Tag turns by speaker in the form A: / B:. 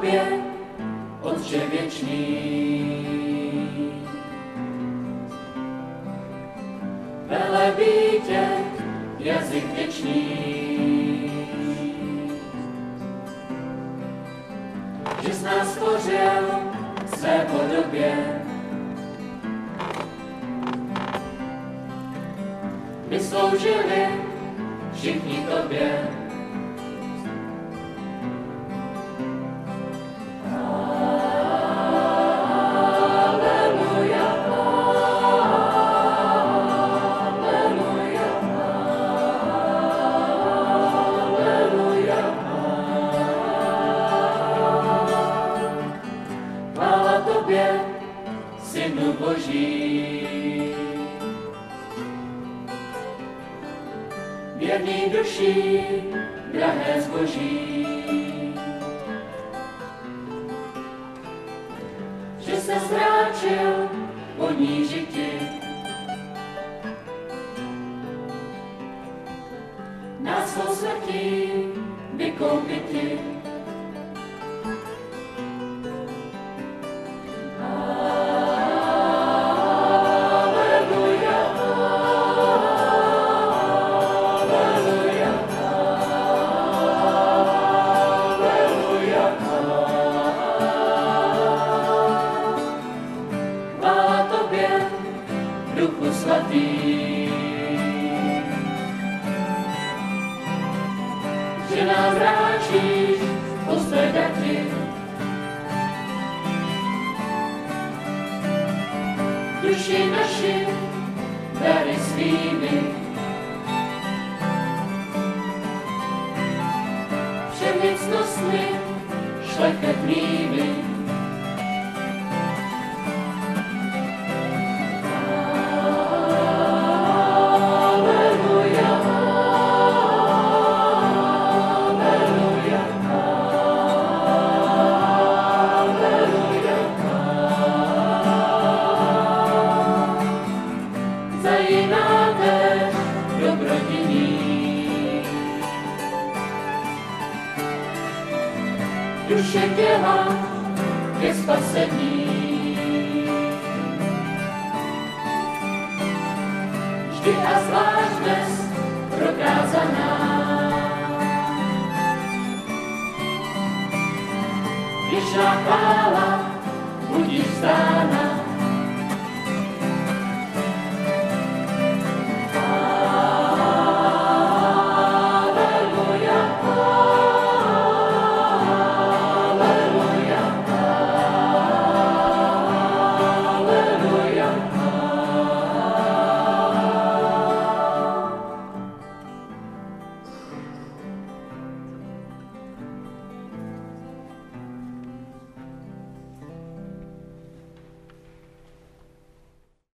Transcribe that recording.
A: tobě, Otče věčný. Velebí tě jazyk věčný, že z nás stvořil své podobě. My sloužili všichni tobě. Synu Boží, věrný duší, drahé zboží, že se zráčil ponížit ti, nás svou smrtí vykoupit ti. Duchu svatý, že nás vráčíš posledati. Duši naši dary svými, všemi cnostmi šlechetnými. Zajínáte dobrodiní, duše těla je spasení. Vždy a zvlášť dnes prokázaná, věčná chvála budí vzdána.